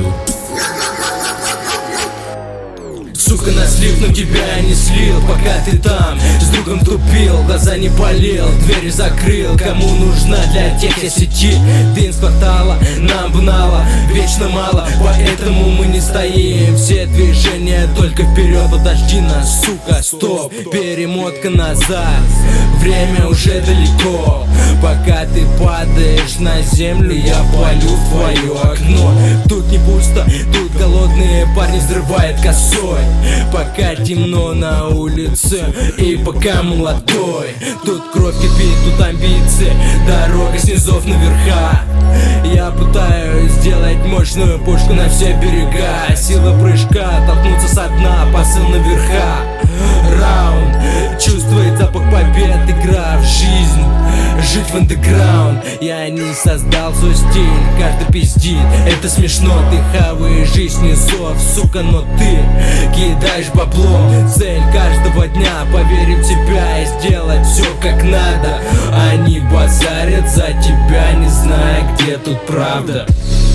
иду. Сука, на слив, но тебя не слил. Пока ты там с другом тупил, глаза не полил, двери закрыл. Кому нужна для тех я сети? Ты из квартала, нам бнала вечно мало, поэтому мы не стоим. Все движения только вперед, подожди нас, сука, стоп. Перемотка назад, время уже далеко. Пока ты падаешь на землю, я палю в твое окно. Тут не пусто, тут голодные парни взрывают косой. Пока темно на улице и пока молодой. Тут кровь кипит, тут амбиции, дорога снизов наверха. Я пытаюсь сделать мощную пушку на все берега. Сила прыжка, толкнуться со дна, посыл наверха. Раунд, чувствует запах побед, игра в жизнь, жить в андеграунд. Я не создал свой стиль, каждый пиздит, это смешно. Ты хаваешь жизнь низов, сука, но ты кидаешь бабло. Цель каждого дня поверить в тебя и сделать все как надо. Они базарят за тебя, не зная, где тут правда.